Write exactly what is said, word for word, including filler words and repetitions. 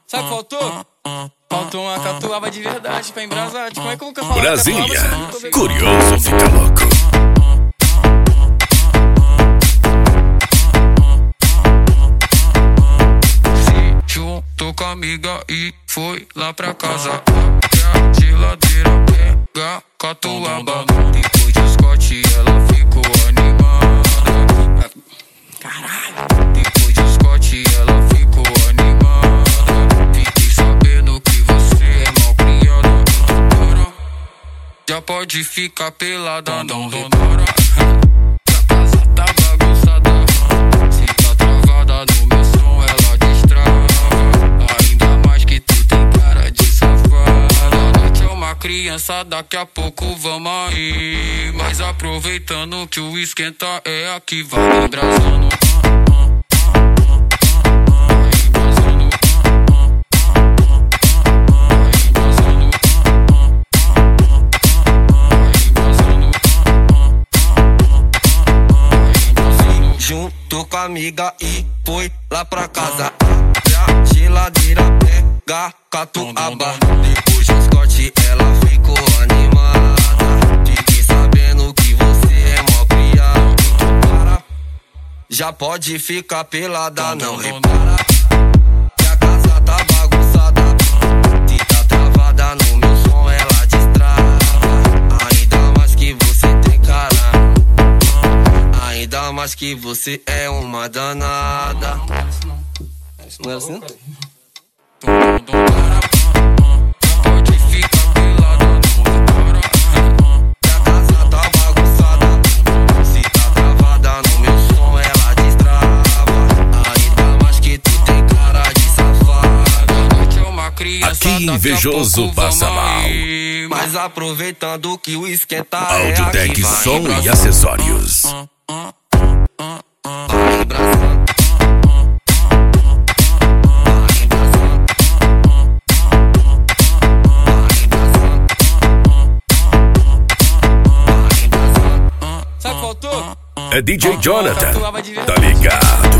Sabe o que faltou? Faltou uma catuaba de verdade pra embrasar. Como é que eu nunca falo? Brasília, curioso fica louco. Se juntou com a amiga e foi lá pra casa. A geladeira pega catuaba. Depois de Scott ela ficou animada. Caralho. Depois de Scott ela ficou animada. Fiquei sabendo que você é mal criada. Já pode ficar pelada, não repara. A casa tá bagunçada. Se tá travada no meu som ela destrava. Ainda mais que tu tem cara de safada. Noite é uma criança, daqui a pouco vamos aí. Mas aproveitando que o esquenta é aqui, vai embrasando. Junto com a amiga e foi lá pra casa. A geladeira pega catuaba. Depois de Scott ela ficou animada. Fiquei sabendo que você é mó criado. Já pode ficar pelada, não repara. Que a casa tá bagunçada. Se tá travada no meu som ela destrava. Ainda mais que você tem cara. Ainda mais que você é uma danada. Não é assim? Pode ficar pelada, não repara. Que a casa tá bagunçada. Se tá travada no meu som ela destrava. Ainda mais que tu tem cara de safada. Noite é uma criança, Aqui invejoso passa mal. Mas aproveitando que o esquenta é Audiotec aqui, vai som e embrasando. acessórios. Vai embrasando. Sabe o que faltou? É D J Jonathan, Catuaba de tá verdade. ligado?